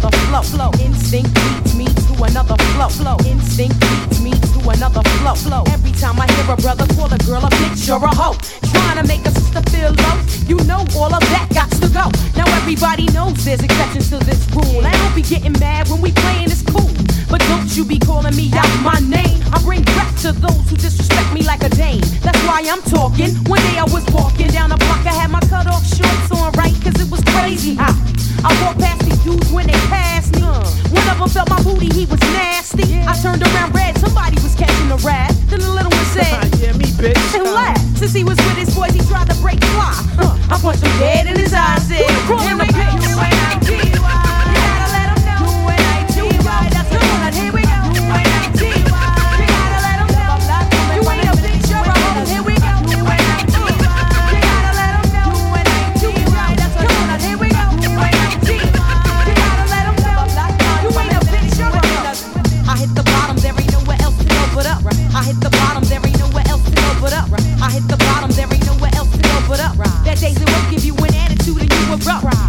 another flow. Instinct leads me to another flow. Instinct leads me to another flow. Every time I hear a brother call a girl a bitch or a hoe, trying to make a sister feel low, you know all of that got to go. Now everybody knows there's exceptions to this rule. I don't be getting mad when we playing, it's cool, but don't you be calling me out my name. I bring rap to those who disrespect me like a dame. That's why I'm talking. One day I was walking down the block, I had my cut off shorts on, right? Cause it was crazy hot. I walked past these dudes when they passed me. One of them felt my booty, he was nasty. I turned around red, somebody was catching the rat. Then the little one said, yeah, me, bitch. And laughed. Since he was with his boys, he tried to break fly. I punched him dead in his eyes. Said, in the pit. You ain't G-Y. You gotta let him know. You ain't G-Y. That's the one. Here we go. You ain't G-Y. You gotta let him know. You ain't a bitch, you're a hoe. Here we go. You ain't G-Y. You gotta let him know. You ain't G-Y. That's the one. Here we go. You ain't G-Y. You gotta let him know. You ain't a bitch, you're a hoe. I hit the bottom, there ain't nowhere else to go but up. I hit the bottom, there ain't nowhere else to go but up. I hit the bottom, there ain't nowhere else to go but up. That day's it will give you an attitude and you erupt.